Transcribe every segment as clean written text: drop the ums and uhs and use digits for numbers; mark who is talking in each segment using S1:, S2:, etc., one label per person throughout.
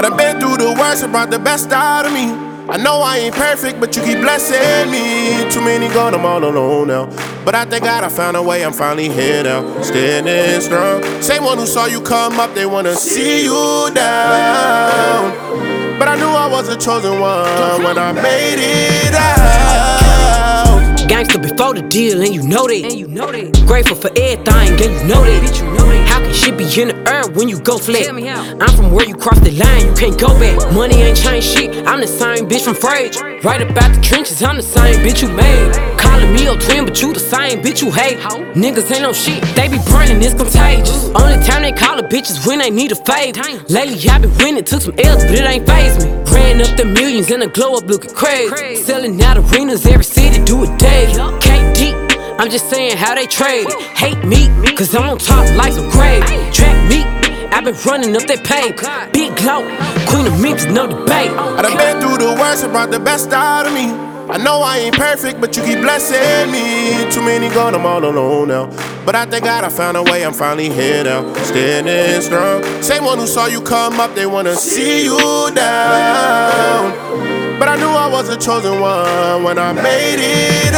S1: done been through the worst and brought the best out of me. I know I ain't perfect, but you keep blessing me. Too many gone, I'm all alone now. But I thank God I found a way, I'm finally here now. Standing strong. Same one who saw you come up, they wanna see you down. But I knew I was the chosen one when I made it out.
S2: Gangsta before the deal, and you know that. Grateful for everything, and you know that. How can shit be in the air when you go flat? I'm from where you cross the line, you can't go back. Money ain't changed shit, I'm the same bitch from Frage. Right about the trenches, I'm the same bitch you made. Calling me your twin, but you the same bitch you hate. Niggas ain't no shit, they be burning, it's contagious. Only time they call the bitches when they need a favor. Lately I been winning, took some L's, but it ain't faze me. Ran up the millions and the glow up looking crazy. Selling out arenas, every city do a day. Can't deep, I'm just saying how they trade it. Hate me, cause I'm on top like some grave. Track me, I've been running up that pay. Big glow, queen of mix, no debate.
S1: I done been through the worst and brought the best out of me. I know I ain't perfect, but you keep blessing me. Too many gone, I'm all alone now. But I thank God I found a way, I'm finally here now. Standing strong. Same one who saw you come up, they wanna see you down. But I knew I was the chosen one when I made it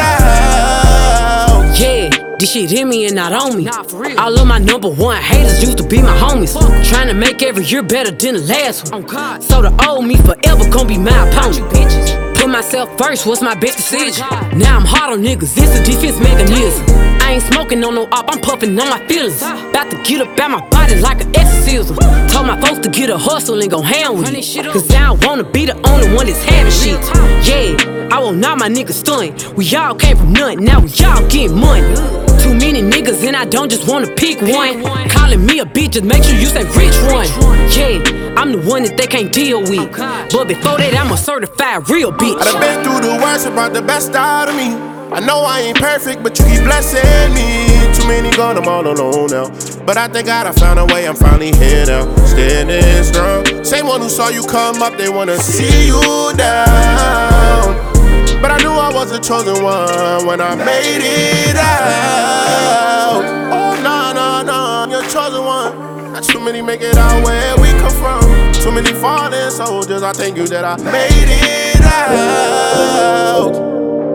S1: out.
S2: Yeah, this shit hit me and not on me. All of my number one haters used to be my homies. Trying to make every year better than the last one. So the old me forever gon' be my opponent. Put myself first, what's my best decision? Now I'm hard on niggas, it's a defense mechanism. I ain't smoking on no op, I'm puffing on my feelings. About to get up out my body like an exorcism. Told my folks to get a hustle and go ham with it. Cause I don't wanna be the only one that's having shit. Yeah, I want all my niggas stunned. We all came from nothing, now we all getting money. Too many niggas and I don't just wanna pick one. Calling me a bitch, just make sure you say rich one. Yeah, I'm the one that they can't deal with. But before that, I'm a certified real bitch.
S1: I done been through the worst and brought the best out of me. I know I ain't perfect, but you keep blessing me. Too many gone, I'm all alone now. But I thank God I found a way, I'm finally here now. Standing strong. Same one who saw you come up, they wanna see you down. But I knew I was the chosen one when I made it out. Oh, no, you're chosen one. Not too many make it out where we come from. Too many fallen soldiers, I thank you that I made it out.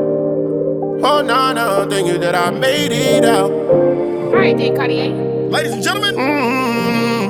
S1: Oh, no, thank you that I made it out.
S3: Alright then, Cartier.
S1: Ladies and gentlemen,